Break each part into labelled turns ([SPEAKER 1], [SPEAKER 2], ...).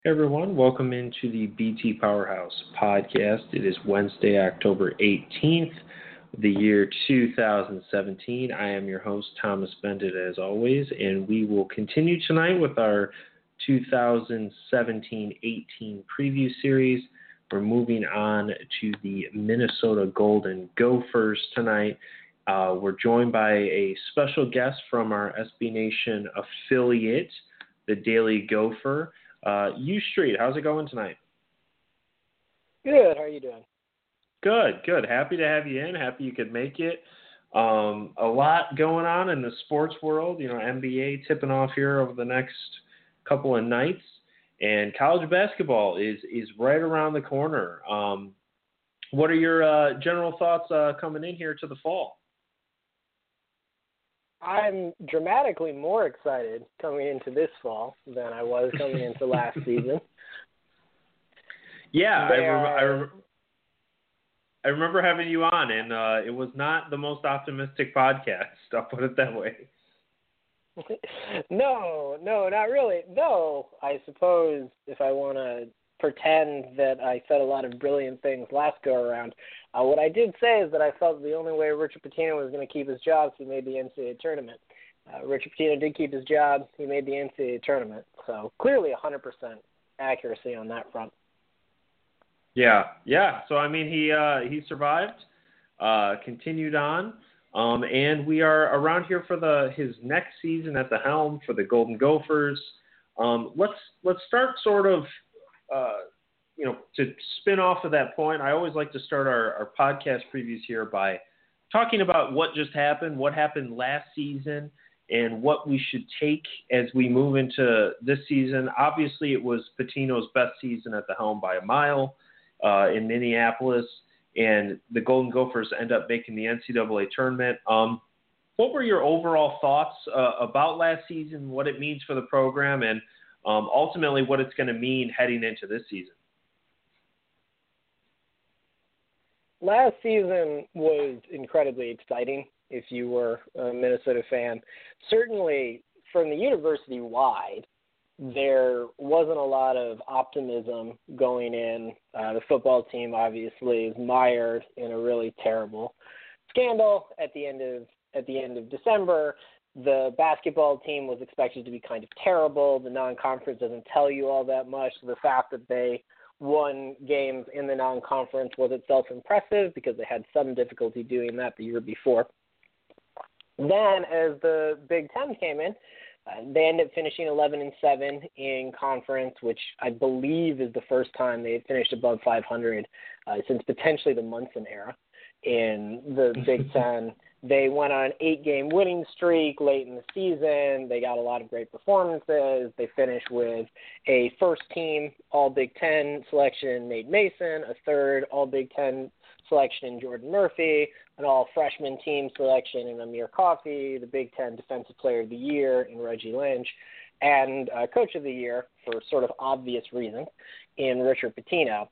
[SPEAKER 1] Hey everyone, welcome into the BT Powerhouse podcast. It is Wednesday, October 18th, the year 2017. I am your host, Thomas Bendit, as always, and we will continue tonight with our 2017-18 preview series. We're moving on to the Minnesota Golden Gophers tonight. We're joined by a special guest from our SB Nation affiliate, the Daily Gopher. U Street, how's it going tonight?
[SPEAKER 2] Good. How are you doing?
[SPEAKER 1] Good. Happy to have you in. Happy you could make it. A lot going on in the sports world. NBA tipping off here over the next couple of nights, and college basketball is right around the corner. What are your general thoughts coming in here to the fall?
[SPEAKER 2] I'm dramatically more excited coming into this fall than I was coming into last season.
[SPEAKER 1] Yeah, I remember having you on, and it was not the most optimistic podcast. I'll put it that way.
[SPEAKER 2] No, not really. Though, I suppose if I want to pretend that I said a lot of brilliant things last go-around, what I did say is that I felt the only way Richard Pitino was going to keep his job is he made the NCAA tournament. Richard Pitino did keep his job. He made the NCAA tournament. So clearly 100% accuracy on that front.
[SPEAKER 1] Yeah. So, I mean, he survived, continued on, and we are around here for his next season at the helm for the Golden Gophers. Let's start sort of, to spin off of that point. I always like to start our podcast previews here by talking about what just happened, what happened last season, and what we should take as we move into this season. Obviously, it was Pitino's best season at the helm by a mile in Minneapolis, and the Golden Gophers end up making the NCAA tournament. What were your overall thoughts about last season, what it means for the program, and ultimately what it's going to mean heading into this season?
[SPEAKER 2] Last season was incredibly exciting if you were a Minnesota fan. Certainly from the university-wide, there wasn't a lot of optimism going in. The football team obviously is mired in a really terrible scandal at the end of December. The basketball team was expected to be kind of terrible. The non-conference doesn't tell you all that much. The fact that they won games in the non-conference was itself impressive because they had some difficulty doing that the year before. Then, as the Big Ten came in, they ended up finishing 11-7 in conference, which I believe is the first time they had finished above 500 since potentially the Munson era in the Big Ten. They went on an 8-game winning streak late in the season. They got a lot of great performances. They finished with a first-team All-Big Ten selection in Nate Mason, a third All-Big Ten selection in Jordan Murphy, an all-freshman team selection in Amir Coffey, the Big Ten Defensive Player of the Year in Reggie Lynch, and Coach of the Year, for sort of obvious reasons, in Richard Pitino.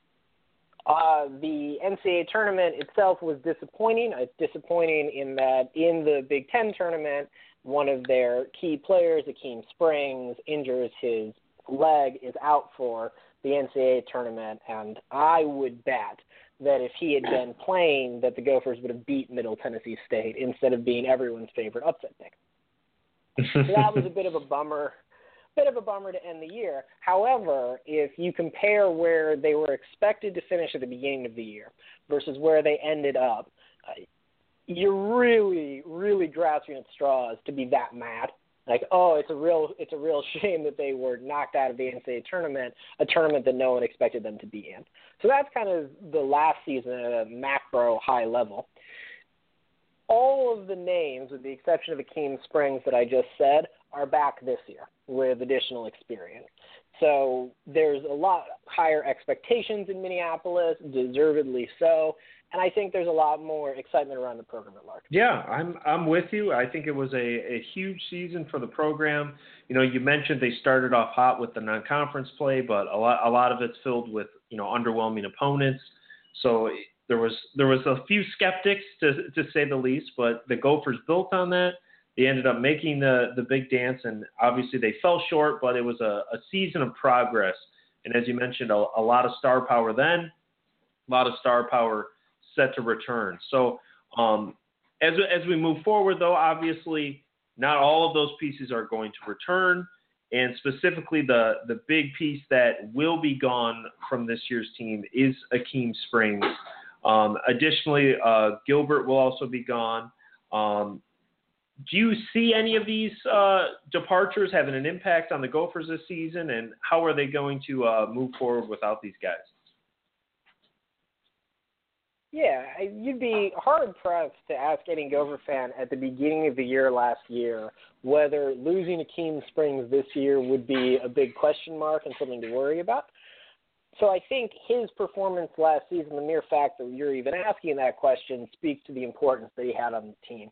[SPEAKER 2] The NCAA tournament itself was disappointing. It's disappointing in that in the Big Ten tournament, one of their key players, Akeem Springs, injures his leg, is out for the NCAA tournament, and I would bet that if he had been playing, that the Gophers would have beat Middle Tennessee State instead of being everyone's favorite upset pick. So that was a bit of a bummer to end the year. However, if you compare where they were expected to finish at the beginning of the year versus where they ended up, you're really, really grasping at straws to be that mad. Like, it's a real shame that they were knocked out of the NCAA tournament, a tournament that no one expected them to be in. So that's kind of the last season at a macro high level. All of the names, with the exception of Akeem Springs that I just said, are back this year with additional experience. So there's a lot higher expectations in Minneapolis, deservedly so, and I think there's a lot more excitement around the program at large.
[SPEAKER 1] Yeah, I'm with you. I think it was a huge season for the program. You mentioned they started off hot with the non-conference play, but a lot of it's filled with underwhelming opponents. So there was a few skeptics to say the least, but the Gophers built on that. They ended up making the big dance, and obviously they fell short, but it was a season of progress. And as you mentioned, a lot of star power then, a lot of star power set to return. So as we move forward, though, obviously not all of those pieces are going to return. And specifically, the big piece that will be gone from this year's team is Akeem Springs. Additionally, Gilbert will also be gone. Do you see any of these departures having an impact on the Gophers this season, and how are they going to move forward without these guys?
[SPEAKER 2] Yeah, you'd be hard-pressed to ask any Gopher fan at the beginning of the year last year whether losing Akeem Springs this year would be a big question mark and something to worry about. So I think his performance last season, the mere fact that you're even asking that question, speaks to the importance that he had on the team.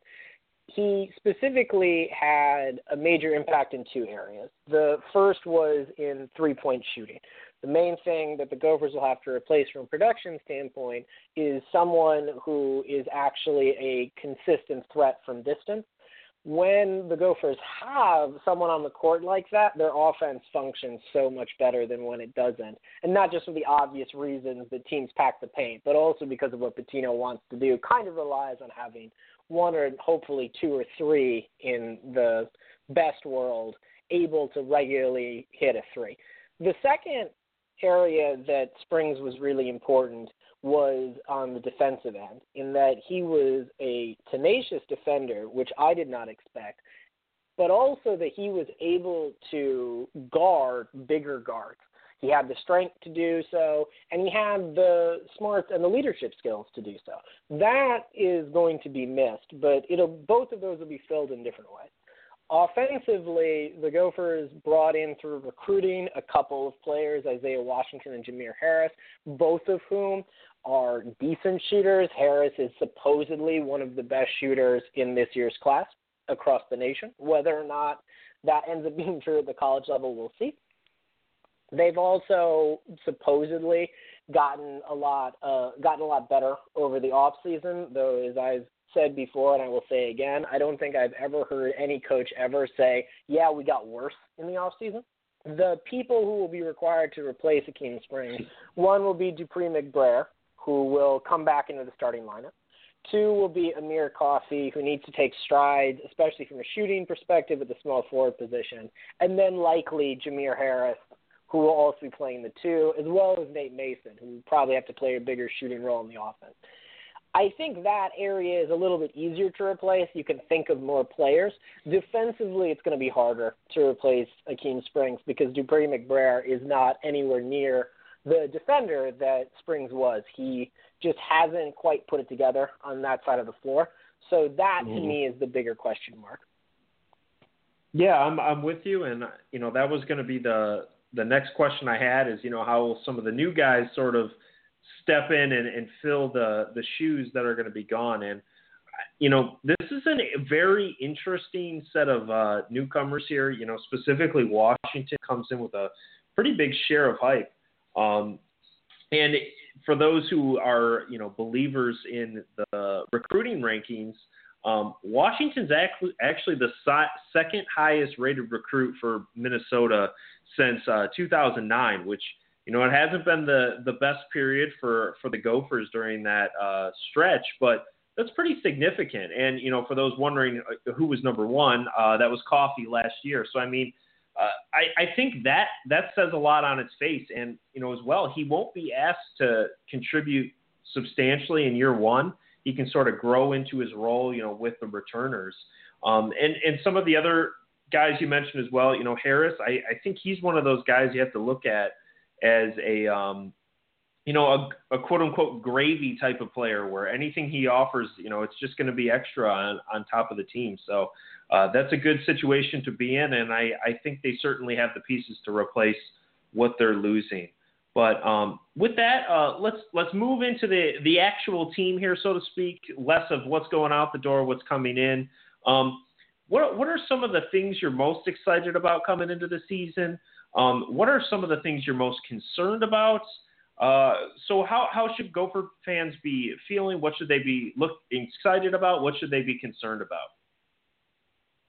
[SPEAKER 2] He specifically had a major impact in two areas. The first was in three-point shooting. The main thing that the Gophers will have to replace from a production standpoint is someone who is actually a consistent threat from distance. When the Gophers have someone on the court like that, their offense functions so much better than when it doesn't. And not just for the obvious reasons that teams pack the paint, but also because of what Pitino wants to do. Kind of relies on having one or hopefully two or three in the best world able to regularly hit a three. The second area that Springs was really important was on the defensive end, in that he was a tenacious defender, which I did not expect, but also that he was able to guard bigger guards. He had the strength to do so, and he had the smarts and the leadership skills to do so. That is going to be missed, but both of those will be filled in different ways. Offensively, the Gophers brought in through recruiting a couple of players, Isaiah Washington and Jameer Harris, both of whom are decent shooters. Harris is supposedly one of the best shooters in this year's class across the nation. Whether or not that ends up being true at the college level, we'll see. They've also supposedly gotten a lot better over the off season, though, as I've said before, and I will say again, I don't think I've ever heard any coach ever say, yeah, we got worse in the off season. The people who will be required to replace Akeem Springs, one will be Dupree McBrayer, who will come back into the starting lineup. Two will be Amir Coffey, who needs to take strides, especially from a shooting perspective at the small forward position. And then likely Jameer Harris, who will also be playing the two, as well as Nate Mason, who will probably have to play a bigger shooting role in the offense. I think that area is a little bit easier to replace. You can think of more players. Defensively, it's going to be harder to replace Akeem Springs because Dupree McBrayer is not anywhere near the defender that Springs was. He just hasn't quite put it together on that side of the floor. So that, to me, is the bigger question mark.
[SPEAKER 1] Yeah, I'm with you, and that was going to be the next question I had is, how will some of the new guys sort of step in and fill the shoes that are going to be gone. And, this is a very interesting set of newcomers here. Specifically Washington comes in with a pretty big share of hype. And for those who are, believers in the recruiting rankings, Washington's actually the second highest rated recruit for Minnesota since 2009, which, it hasn't been the best period for the Gophers during that stretch, but that's pretty significant. And, for those wondering who was number one, that was Coffey last year. So, I think that says a lot on its face. And, as well, he won't be asked to contribute substantially in year one. He can sort of grow into his role, with the returners. And some of the other guys you mentioned as well, Harris, I think he's one of those guys you have to look at as a quote unquote gravy type of player where anything he offers, it's just going to be extra on top of the team. So that's a good situation to be in. And I think they certainly have the pieces to replace what they're losing. But with that, let's move into the actual team here, so to speak, less of what's going out the door, what's coming in. What are some of the things you're most excited about coming into the season? What are some of the things you're most concerned about? So how should Gopher fans be feeling? What should they be excited about? What should they be concerned about?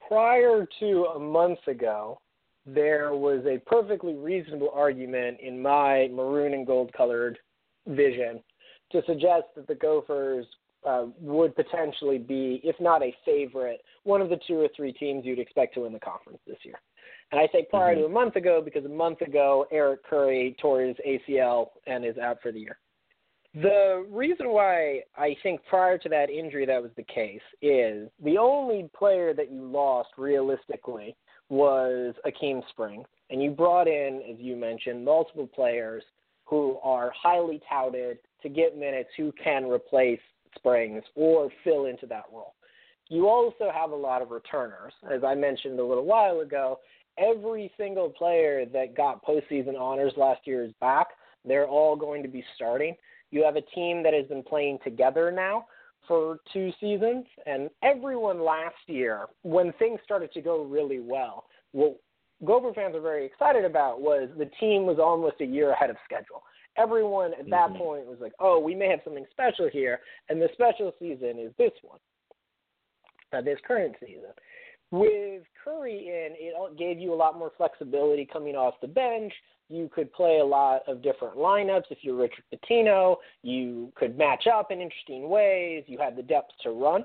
[SPEAKER 2] prior to a month ago, there was a perfectly reasonable argument in my maroon and gold colored vision to suggest that the Gophers would potentially be, if not a favorite, one of the 2 or 3 teams you'd expect to win the conference this year. And I say prior to a month ago because a month ago Eric Curry tore his ACL and is out for the year. The reason why I think prior to that injury that was the case is the only player that you lost realistically was Akeem Springs. And you brought in, as you mentioned, multiple players who are highly touted to get minutes who can replace Springs or fill into that role. You also have a lot of returners. As I mentioned a little while ago, every single player that got postseason honors last year is back. They're all going to be starting. You have a team that has been playing together now for 2 seasons, and everyone last year, when things started to go really well, what Gopher fans are very excited about was the team was almost a year ahead of schedule. Everyone at that point was like, oh, we may have something special here, and the special season is this one, this current season. With Curry in, it gave you a lot more flexibility coming off the bench. You could play a lot of different lineups. If you're Richard Pitino, you could match up in interesting ways. You had the depth to run.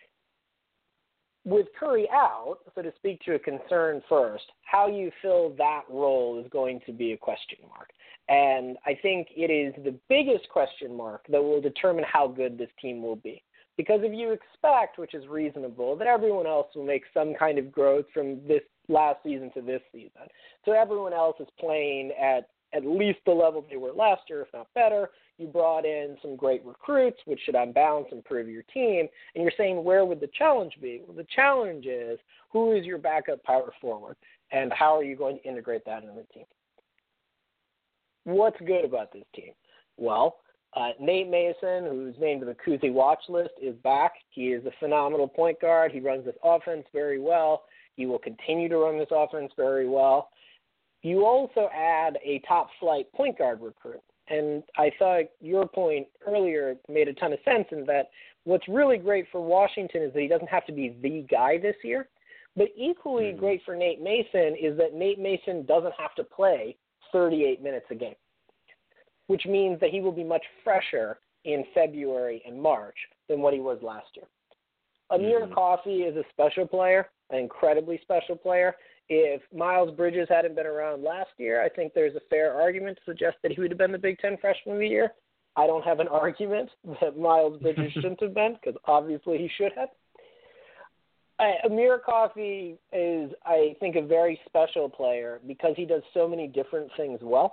[SPEAKER 2] With Curry out, so to speak to a concern first, how you fill that role is going to be a question mark. And I think it is the biggest question mark that will determine how good this team will be. Because if you expect, which is reasonable, that everyone else will make some kind of growth from this last season to this season, so everyone else is playing at least the level they were last year, if not better, you brought in some great recruits, which should on balance improve your team, and you're saying, where would the challenge be? Well, the challenge is, who is your backup power forward, and how are you going to integrate that in the team? What's good about this team? Well, Nate Mason, who's named to the Kuzi watch list, is back. He is a phenomenal point guard. He runs this offense very well. He will continue to run this offense very well. You also add a top-flight point guard recruit. And I thought your point earlier made a ton of sense in that what's really great for Washington is that he doesn't have to be the guy this year. But equally great for Nate Mason is that Nate Mason doesn't have to play 38 minutes a game, which means that he will be much fresher in February and March than what he was last year. Amir Coffey is a special player, an incredibly special player. If Miles Bridges hadn't been around last year, I think there's a fair argument to suggest that he would have been the Big Ten Freshman of the Year. I don't have an argument that Miles Bridges shouldn't have been, because obviously he should have. Amir Coffey is, I think, a very special player because he does so many different things well.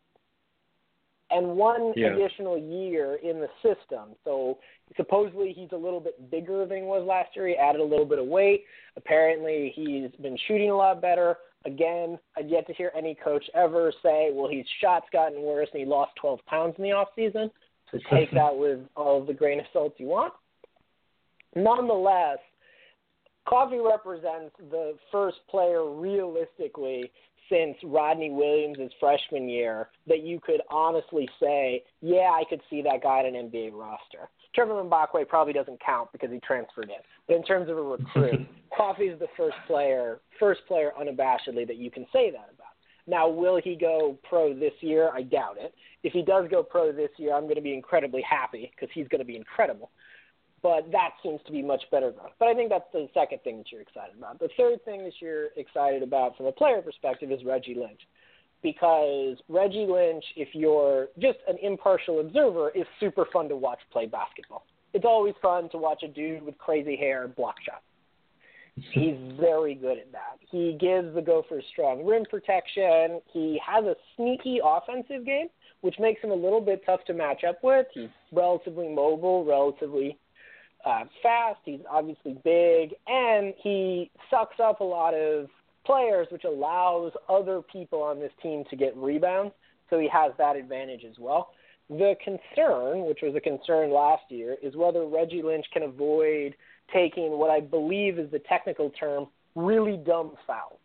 [SPEAKER 2] And one additional year in the system. So supposedly he's a little bit bigger than he was last year. He added a little bit of weight. Apparently he's been shooting a lot better. Again, I've yet to hear any coach ever say, well, his shot's gotten worse and he lost 12 pounds in the offseason. So take that with all of the grain of salt you want. Nonetheless, Coffey represents the first player realistically since Rodney Williams' freshman year that you could honestly say, yeah, I could see that guy on an NBA roster. Trevor Mbakwe probably doesn't count because he transferred in. But in terms of a recruit, Coffey is the first player unabashedly that you can say that about. Now, will he go pro this year? I doubt it. If he does go pro this year, I'm going to be incredibly happy because he's going to be incredible. But that seems to be much better growth. But I think that's the second thing that you're excited about. The third thing that you're excited about from a player perspective is Reggie Lynch. Because Reggie Lynch, if you're just an impartial observer, is super fun to watch play basketball. It's always fun to watch a dude with crazy hair block shots. He's very good at that. He gives the Gophers strong rim protection. He has a sneaky offensive game, which makes him a little bit tough to match up with. He's relatively mobile, relatively fast. He's obviously big, and he sucks up a lot of players, which allows other people on this team to get rebounds. So he has that advantage as well. The concern, which was a concern last year, is whether Reggie Lynch can avoid taking what I believe is the technical term, really dumb fouls.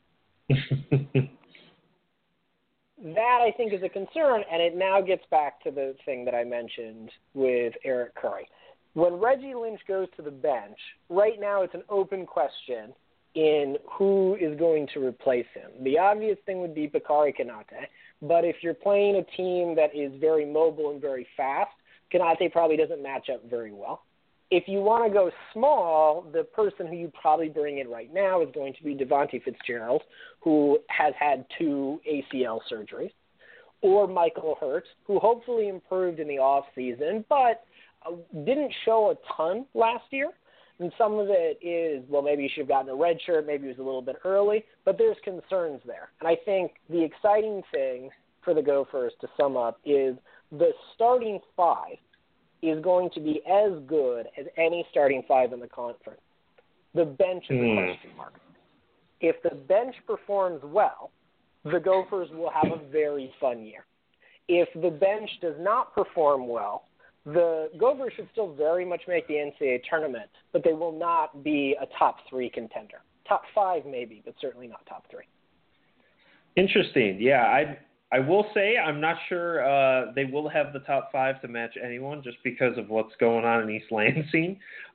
[SPEAKER 2] That, I think, is a concern, and it now gets back to the thing that I mentioned with Eric Curry. When Reggie Lynch goes to the bench, right now it's an open question in who is going to replace him. The obvious thing would be Bakary Konate, but if you're playing a team that is very mobile and very fast, Konate probably doesn't match up very well. If you want to go small, the person who you probably bring in right now is going to be Devontae Fitzgerald, who has had 2 ACL surgeries, or Michael Hurt, who hopefully improved in the offseason, but didn't show a ton last year. And some of it is, well, maybe you should have gotten a red shirt, maybe it was a little bit early, but there's concerns there. And I think the exciting thing for the Gophers, to sum up, is the starting 5 is going to be as good as any starting 5 in the conference. The bench is a question mark. If the bench performs well, the Gophers will have a very fun year. If the bench does not perform well, the Gophers should still very much make the NCAA tournament, but they will not be a top 3 contender. Top 5 maybe, but certainly not top 3.
[SPEAKER 1] Interesting. Yeah, I will say I'm not sure they will have the top 5 to match anyone just because of what's going on in East Lansing.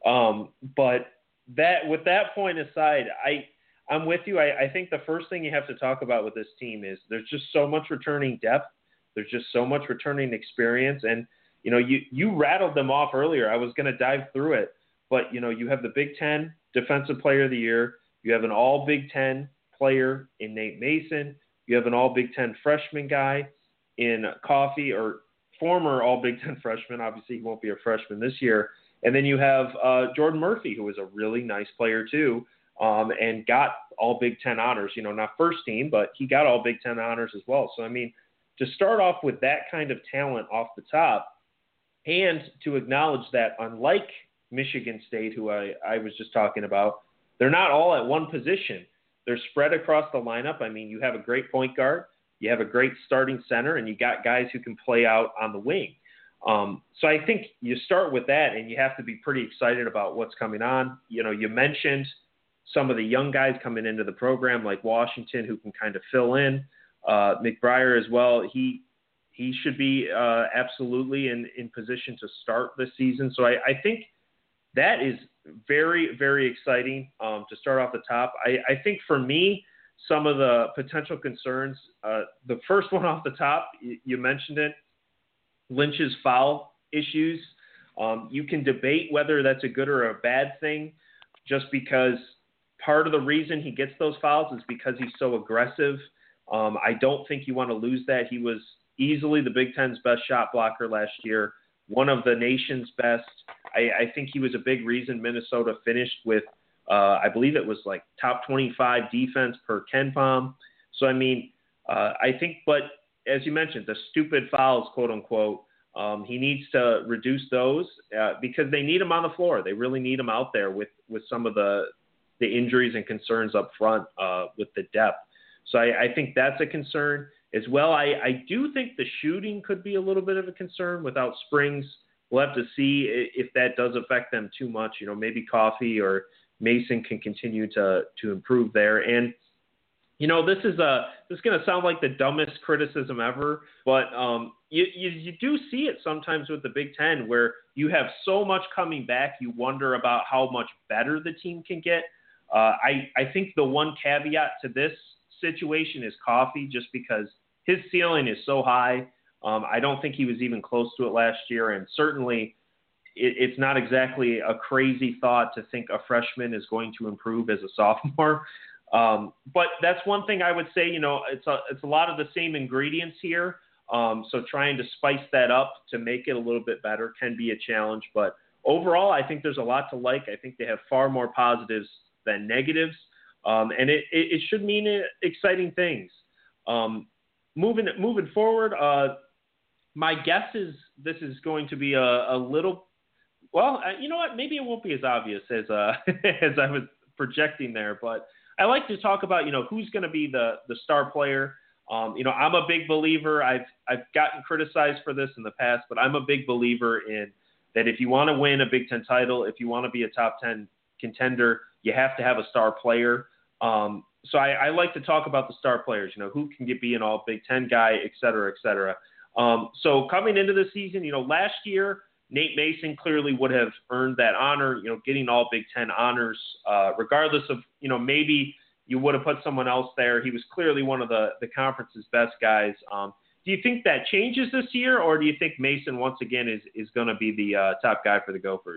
[SPEAKER 1] But with that point aside, I'm with you. I think the first thing you have to talk about with this team is there's just so much returning depth. There's just so much returning experience. And, you know, you rattled them off earlier. I was going to dive through it. But, you know, you have the Big Ten Defensive Player of the Year. You have an all Big Ten player in Nate Mason. You have an all Big Ten freshman guy in Coffey, or former all Big Ten freshman. Obviously, he won't be a freshman this year. And then you have Jordan Murphy, who is a really nice player too, and got all Big Ten honors. You know, not first team, but he got all Big Ten honors as well. So, I mean, to start off with that kind of talent off the top, and to acknowledge that unlike Michigan State, who I was just talking about, they're not all at one position. They're spread across the lineup. I mean, you have a great point guard, you have a great starting center, and you got guys who can play out on the wing. So I think you start with that, and you have to be pretty excited about what's coming on. You know, you mentioned some of the young guys coming into the program, like Washington, who can kind of fill in. McBriar as well. He should be absolutely in position to start this season. So I think that is very, very exciting to start off the top. I think for me, some of the potential concerns, the first one off the top, you mentioned it, Lynch's foul issues. You can debate whether that's a good or a bad thing, just because part of the reason he gets those fouls is because he's so aggressive. I don't think you want to lose that. He was easily the Big Ten's best shot blocker last year, one of the nation's best. I think he was a big reason Minnesota finished with, I believe it was like top 25 defense per KenPom. So, I mean, I think, but as you mentioned, the stupid fouls, quote unquote, he needs to reduce those because they need him on the floor. They really need him out there with some of the injuries and concerns up front with the depth. So I think that's a concern as well. I do think the shooting could be a little bit of a concern without Springs. We'll have to see if that does affect them too much. You know, maybe Coffey or Mason can continue to improve there. And, you know, this is going to sound like the dumbest criticism ever, but you do see it sometimes with the Big Ten where you have so much coming back, you wonder about how much better the team can get. I think the one caveat to this situation is Coffey, just because his ceiling is so high. I don't think he was even close to it last year, and certainly it's not exactly a crazy thought to think a freshman is going to improve as a sophomore. But that's one thing I would say, you know, it's a lot of the same ingredients here. So trying to spice that up to make it a little bit better can be a challenge. But overall, I think there's a lot to like. I think they have far more positives than negatives. And it should mean exciting things. Moving forward, my guess is this is going to be a little, well, you know what? Maybe it won't be as obvious as as I was projecting there. But I like to talk about, you know, who's going to be the star player. You know, I'm a big believer. I've gotten criticized for this in the past, but I'm a big believer in that if you want to win a Big Ten title, if you want to be a top 10 contender, you have to have a star player. So I like to talk about the star players, you know, who can be an all Big Ten guy, et cetera, et cetera. So coming into the season, you know, last year Nate Mason clearly would have earned that honor, getting all Big Ten honors, regardless of, maybe you would have put someone else there. He was clearly one of the conference's best guys. Do you think that changes this year, or do you think Mason once again is going to be the top guy for the Gophers?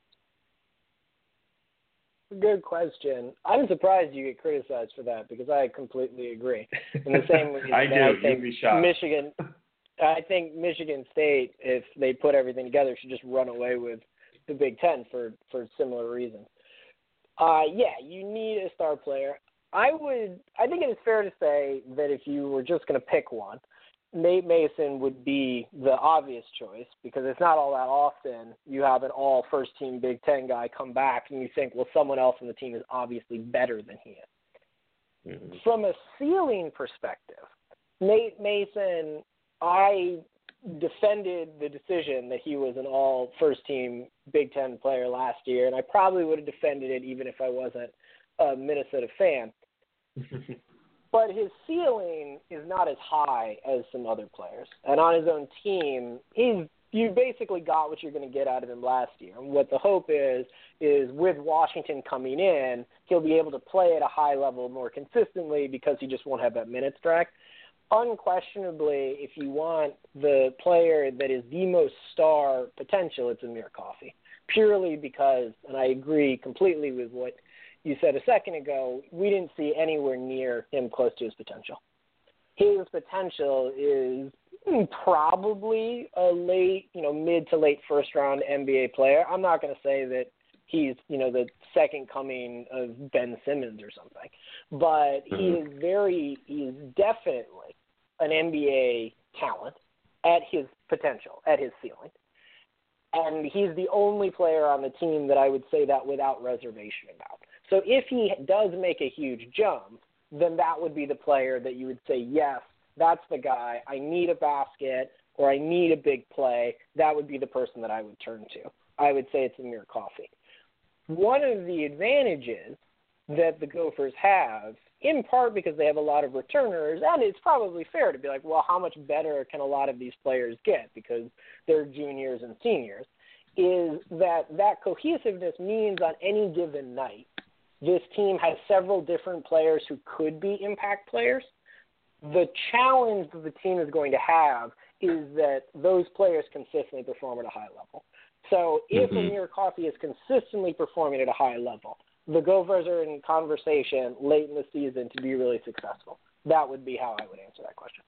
[SPEAKER 2] Good question. I'm surprised you get criticized for that because I completely agree. In the same way
[SPEAKER 1] I do. You'd be shocked.
[SPEAKER 2] I think Michigan State, if they put everything together, should just run away with the Big Ten for similar reasons. You need a star player. I think it is fair to say that if you were just going to pick one, Nate Mason would be the obvious choice because it's not all that often you have an all first-team Big Ten guy come back and you think, well, someone else on the team is obviously better than he is. Mm-hmm. From a ceiling perspective, Nate Mason, I defended the decision that he was an all first-team Big Ten player last year, and I probably would have defended it even if I wasn't a Minnesota fan. But his ceiling is not as high as some other players. And on his own team, you basically got what you're going to get out of him last year. And what the hope is with Washington coming in, he'll be able to play at a high level more consistently because he just won't have that minutes track. Unquestionably, if you want the player that is the most star potential, it's Amir Coffey. Purely because, and I agree completely with what you said a second ago, we didn't see anywhere near him close to his potential. His potential is probably a late, mid to late first round NBA player. I'm not going to say that he's, the second coming of Ben Simmons or something, but he is definitely an NBA talent at his potential, at his ceiling. And he's the only player on the team that I would say that without reservation about. So if he does make a huge jump, then that would be the player that you would say, yes, that's the guy. I need a basket or I need a big play. That would be the person that I would turn to. I would say it's Amir Coffey. One of the advantages that the Gophers have, in part because they have a lot of returners, and it's probably fair to be like, well, how much better can a lot of these players get because they're juniors and seniors, is that cohesiveness means on any given night, this team has several different players who could be impact players. The challenge that the team is going to have is that those players consistently perform at a high level. So if Amir Coffey is consistently performing at a high level, the Gophers are in conversation late in the season to be really successful. That would be how I would answer that question.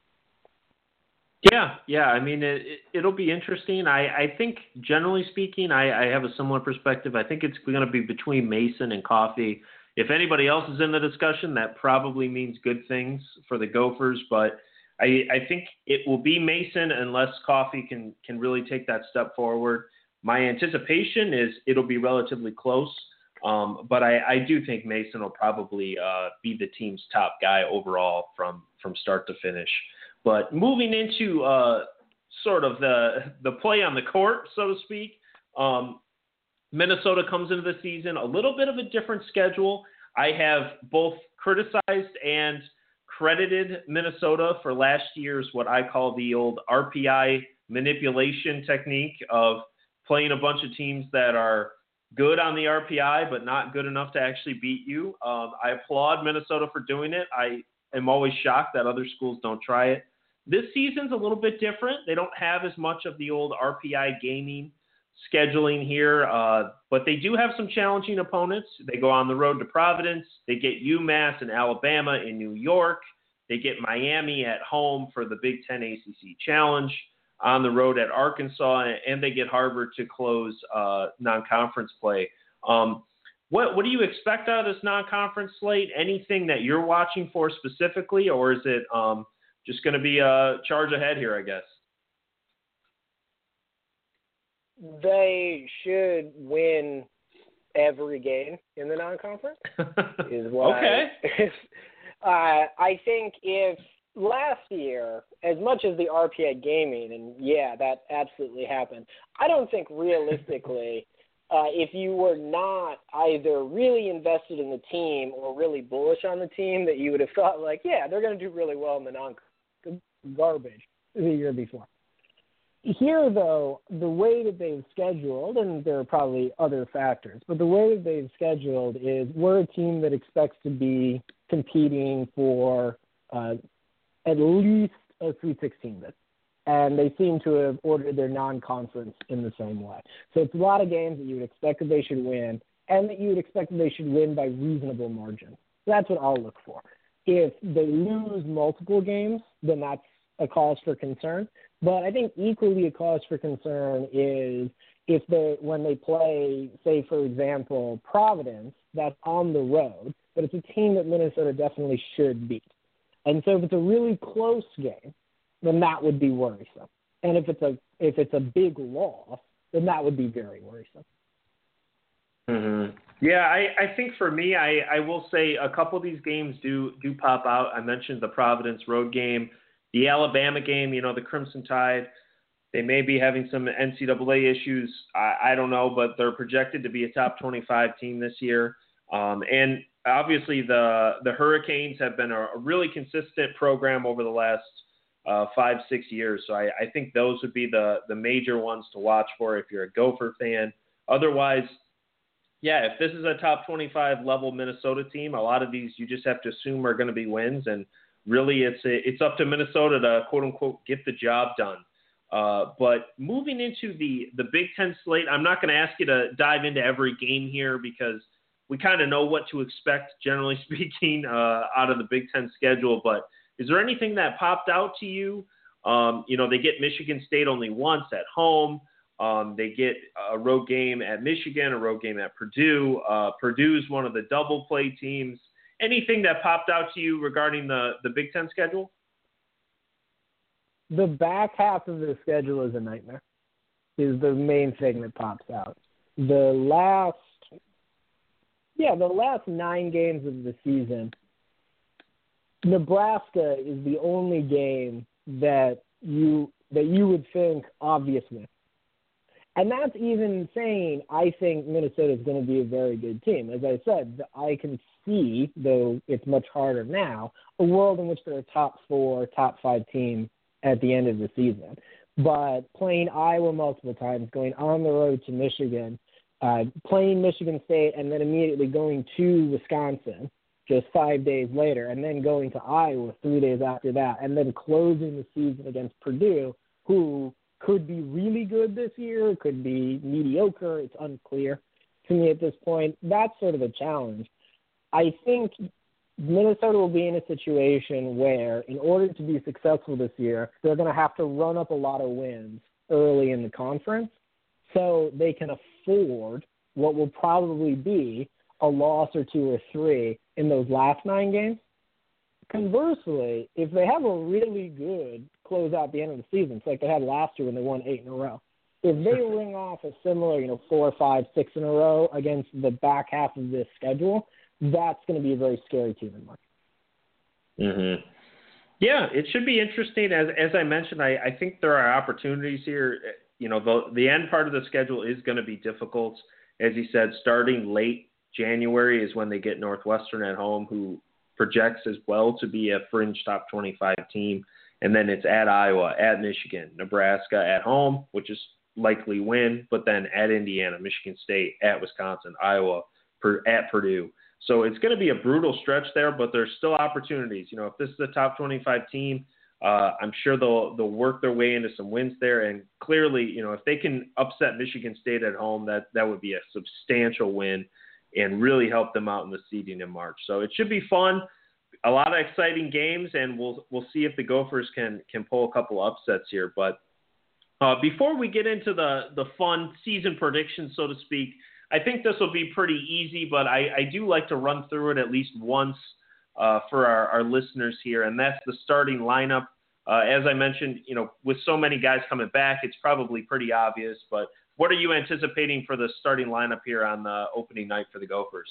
[SPEAKER 1] Yeah. I mean, it'll be interesting. I think, generally speaking, I have a similar perspective. I think it's going to be between Mason and Coffey. If anybody else is in the discussion, that probably means good things for the Gophers. But I think it will be Mason unless Coffey can really take that step forward. My anticipation is it'll be relatively close. But I do think Mason will probably be the team's top guy overall from start to finish. But moving into sort of the play on the court, so to speak, Minnesota comes into the season a little bit of a different schedule. I have both criticized and credited Minnesota for last year's what I call the old RPI manipulation technique of playing a bunch of teams that are good on the RPI but not good enough to actually beat you. I applaud Minnesota for doing it. I am always shocked that other schools don't try it. This season's a little bit different. They don't have as much of the old RPI gaming scheduling here, but they do have some challenging opponents. They go on the road to Providence. They get UMass and Alabama in New York. They get Miami at home for the Big Ten ACC Challenge, on the road at Arkansas, and they get Harvard to close non-conference play. What do you expect out of this non-conference slate? Anything that you're watching for specifically, or is it just going to be a charge ahead here, I guess?
[SPEAKER 2] They should win every game in the non-conference. Is what
[SPEAKER 1] okay.
[SPEAKER 2] I think if last year, as much as the RPI gaming, and yeah, that absolutely happened, I don't think realistically, if you were not either really invested in the team or really bullish on the team, that you would have thought like, yeah, they're going to do really well in the non-garbage the year before. Here, though, the way that they've scheduled, and there are probably other factors, but the way that they've scheduled is we're a team that expects to be competing for at least a Sweet 16 bid. And they seem to have ordered their non-conference in the same way. So it's a lot of games that you would expect that they should win, and that you would expect that they should win by reasonable margin. So that's what I'll look for. If they lose multiple games, then that's a cause for concern. But I think equally a cause for concern is if when they play, say, for example, Providence, that's on the road, but it's a team that Minnesota definitely should beat. And so if it's a really close game, then that would be worrisome. And if it's a big loss, then that would be very worrisome.
[SPEAKER 1] Mm-hmm. Yeah, I think for me, I will say a couple of these games do pop out. I mentioned the Providence road game. The Alabama game, the Crimson Tide, they may be having some NCAA issues. I don't know, but they're projected to be a top 25 team this year. And obviously the Hurricanes have been a really consistent program over the last 5-6 years. So I think those would be the major ones to watch for if you're a Gopher fan. Otherwise, yeah, if this is a top 25 level Minnesota team, a lot of these you just have to assume are going to be wins, and really it's up to Minnesota to quote unquote get the job done. But moving into the Big Ten slate, I'm not going to ask you to dive into every game here because we kind of know what to expect, generally speaking, out of the Big Ten schedule. But is there anything that popped out to you? They get Michigan State only once at home. They get a road game at Michigan, a road game at Purdue. Purdue's one of the double play teams. Anything that popped out to you regarding the Big Ten schedule?
[SPEAKER 2] The back half of the schedule is a nightmare, is the main thing that pops out. The last 9 games of the season, Nebraska is the only game that you would think obvious win. And that's even saying I think Minnesota is going to be a very good team. As I said, I can see, though it's much harder now, a world in which they're a top 4, top 5 team at the end of the season. But playing Iowa multiple times, going on the road to Michigan, playing Michigan State, and then immediately going to Wisconsin just 5 days later, and then going to Iowa 3 days after that, and then closing the season against Purdue, who could be really good this year, could be mediocre. It's unclear to me at this point. That's sort of a challenge. I think Minnesota will be in a situation where, in order to be successful this year, they're going to have to run up a lot of wins early in the conference so they can afford what will probably be a loss or 2 or 3 in those last 9 games. Conversely, if they have a really good close out the end of the season, it's like they had last year when they won 8 in a row. If they ring off a similar, 4, 5, 6 in a row against the back half of this schedule, that's going to be a very scary team in March.
[SPEAKER 1] Mm-hmm. Yeah, it should be interesting. As I mentioned, I think there are opportunities here. The end part of the schedule is going to be difficult. As you said, starting late January is when they get Northwestern at home, who projects as well to be a fringe top 25 team. And then it's at Iowa, at Michigan, Nebraska at home, which is likely win, but then at Indiana, Michigan State, at Wisconsin, Iowa, at Purdue. So it's going to be a brutal stretch there, but there's still opportunities. If this is a top 25 team, I'm sure they'll work their way into some wins there. And clearly, if they can upset Michigan State at home, that would be a substantial win and really help them out in the seeding in March. So it should be fun. A lot of exciting games, and we'll see if the Gophers can pull a couple upsets here. But before we get into the fun season predictions, so to speak, I think this will be pretty easy, but I do like to run through it at least once for our listeners here, and that's the starting lineup. As I mentioned, with so many guys coming back, it's probably pretty obvious, but what are you anticipating for the starting lineup here on the opening night for the Gophers?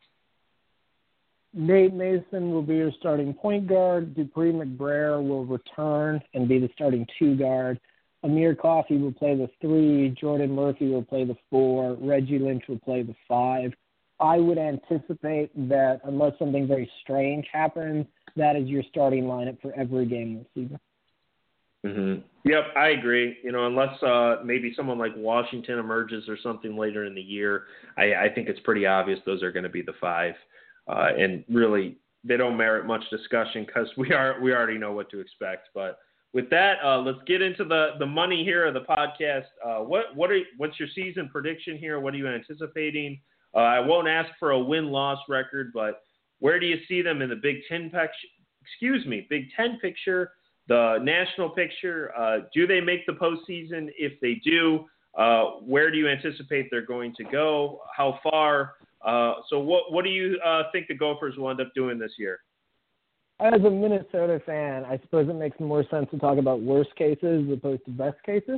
[SPEAKER 2] Nate Mason will be your starting point guard. Dupree McBrayer will return and be the starting 2 guard. Amir Coffey will play the 3. Jordan Murphy will play the 4. Reggie Lynch will play the 5. I would anticipate that unless something very strange happens, that is your starting lineup for every game this season.
[SPEAKER 1] Yep, I agree. Unless maybe someone like Washington emerges or something later in the year, I think it's pretty obvious those are going to be the five. And really, they don't merit much discussion because we already know what to expect. But with that, let's get into the money here of the podcast. What's your season prediction here? What are you anticipating? I won't ask for a win-loss record, but where do you see them in the Big Ten picture? The national picture, do they make the postseason? If they do, where do you anticipate they're going to go? How far? So what do you think the Gophers will end up doing this year?
[SPEAKER 2] As a Minnesota fan, I suppose it makes more sense to talk about worst cases as opposed to best cases.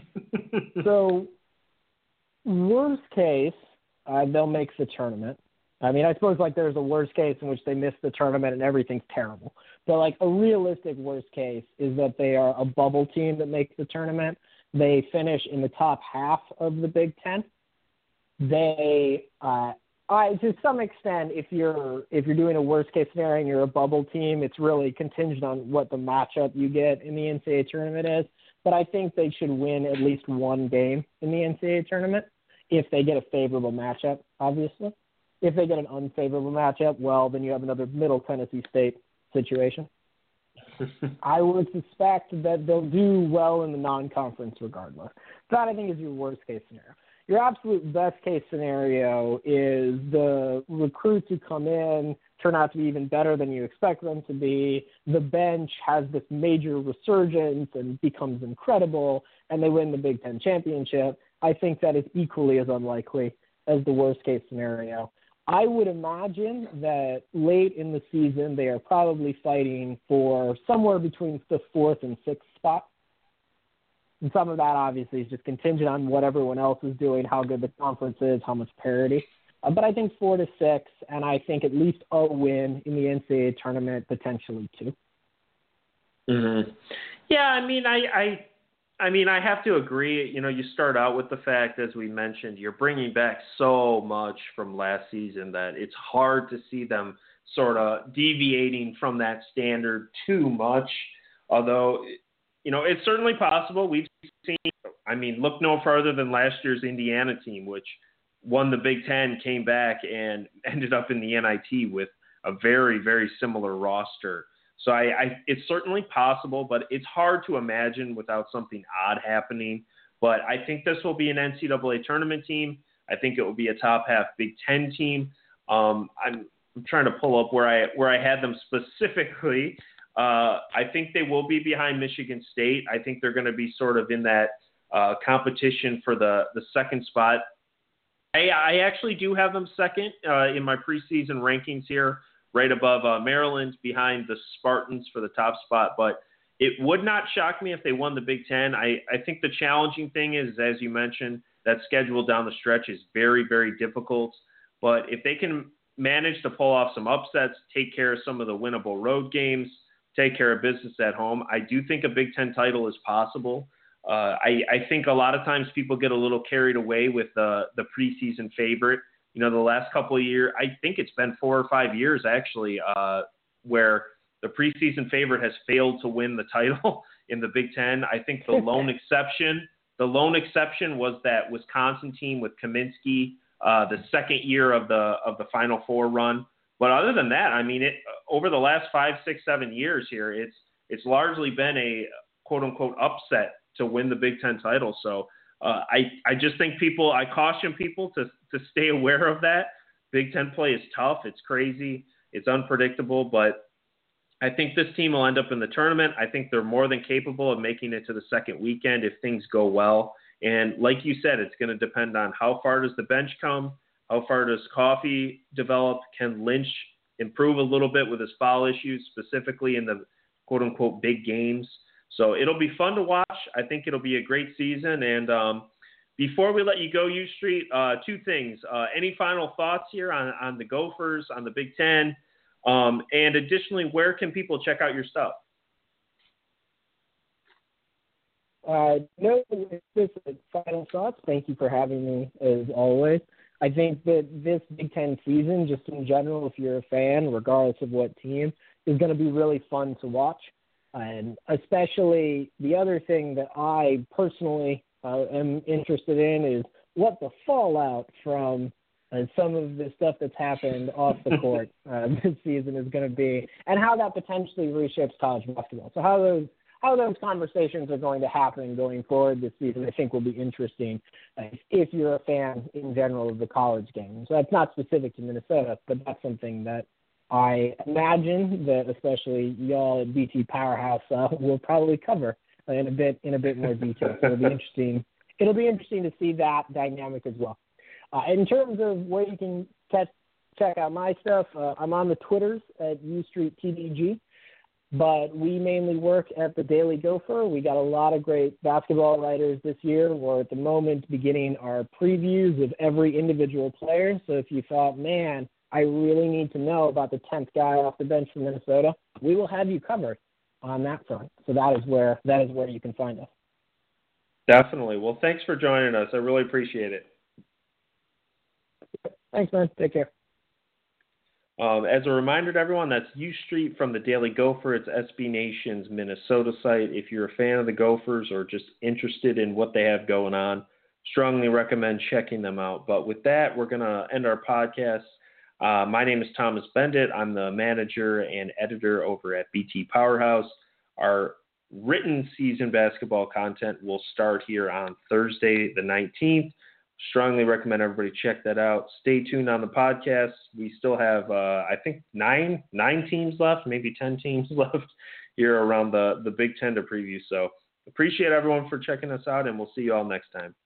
[SPEAKER 2] So, worst case, they'll make the tournament. I mean, I suppose there's a worst case in which they miss the tournament and everything's terrible. But a realistic worst case is that they are a bubble team that makes the tournament. They finish in the top half of the Big Ten. They, to some extent, if you're doing a worst case scenario and you're a bubble team, it's really contingent on what the matchup you get in the NCAA tournament is. But I think they should win at least one game in the NCAA tournament if they get a favorable matchup, obviously. If they get an unfavorable matchup, well, then you have another Middle Tennessee State situation. I would suspect that they'll do well in the non-conference regardless. That, I think, is your worst-case scenario. Your absolute best-case scenario is the recruits who come in turn out to be even better than you expect them to be. The bench has this major resurgence and becomes incredible, and they win the Big Ten championship. I think that is equally as unlikely as the worst-case scenario. I would imagine that late in the season they are probably fighting for somewhere between the 4th and 6th spot. And some of that obviously is just contingent on what everyone else is doing, how good the conference is, how much parity. But I think 4 to 6, and I think at least a win in the NCAA tournament, potentially 2.
[SPEAKER 1] Mm-hmm. Yeah, I mean, I have to agree. You start out with the fact, as we mentioned, you're bringing back so much from last season that it's hard to see them sort of deviating from that standard too much. Although, it's certainly possible. We've seen, look no further than last year's Indiana team, which won the Big Ten, came back, and ended up in the NIT with a very, very similar roster. So it's certainly possible, but it's hard to imagine without something odd happening. But I think this will be an NCAA tournament team. I think it will be a top half Big Ten team. I'm trying to pull up where I had them specifically. I think they will be behind Michigan State. I think they're going to be sort of in that competition for the second spot. I actually do have them second in my preseason rankings here, right above Maryland, behind the Spartans for the top spot. But it would not shock me if they won the Big Ten. I think the challenging thing is, as you mentioned, that schedule down the stretch is very, very difficult. But if they can manage to pull off some upsets, take care of some of the winnable road games, take care of business at home, I do think a Big Ten title is possible. I think a lot of times people get a little carried away with the preseason favorite. The last couple of years, I think it's been 4 or 5 years actually, where the preseason favorite has failed to win the title in the Big Ten. I think the lone exception was that Wisconsin team with Kaminsky, the second year of the Final Four run. But other than that, over the last 5, 6, 7 years here, it's largely been a quote unquote upset to win the Big Ten title. So I just think I caution people to stay aware of that. Big Ten play is tough. It's crazy. It's unpredictable, but I think this team will end up in the tournament. I think they're more than capable of making it to the second weekend if things go well. And like you said, it's going to depend on how far does the bench come, how far does Coffey develop, can Lynch improve a little bit with his foul issues, specifically in the quote-unquote big games. So it'll be fun to watch. I think it'll be a great season. And before we let you go, U Street, 2 things. Any final thoughts here on the Gophers, on the Big Ten? And additionally, where can people check out your stuff?
[SPEAKER 2] No, just final thoughts. Thank you for having me, as always. I think that this Big Ten season, just in general, if you're a fan, regardless of what team, is going to be really fun to watch. And especially the other thing that I personally am interested in is what the fallout from some of the stuff that's happened off the court this season is going to be, and how that potentially reshapes college basketball. So how those conversations are going to happen going forward this season, I think will be interesting if you're a fan in general of the college game. So that's not specific to Minnesota, but that's something that I imagine that especially y'all at BT Powerhouse will probably cover in a bit more detail. So it'll be interesting. It'll be interesting to see that dynamic as well. In terms of where you can check out my stuff, I'm on the Twitters at UStreetTDG, but we mainly work at the Daily Gopher. We got a lot of great basketball writers this year. We're at the moment beginning our previews of every individual player. So if you thought, man, I really need to know about the 10th guy off the bench from Minnesota, we will have you covered on that front. So that is where you can find us.
[SPEAKER 1] Definitely. Well, thanks for joining us. I really appreciate it.
[SPEAKER 2] Thanks, man. Take care.
[SPEAKER 1] As a reminder to everyone, that's U Street from the Daily Gopher. It's SB Nation's Minnesota site. If you're a fan of the Gophers or just interested in what they have going on, strongly recommend checking them out. But with that, we're going to end our podcast. My name is Thomas Bendit. I'm the manager and editor over at BT Powerhouse. Our written season basketball content will start here on Thursday the 19th. Strongly recommend everybody check that out. Stay tuned on the podcast. We still have, I think, nine teams left, maybe 10 teams left here around the Big Ten to preview. So appreciate everyone for checking us out, and we'll see you all next time.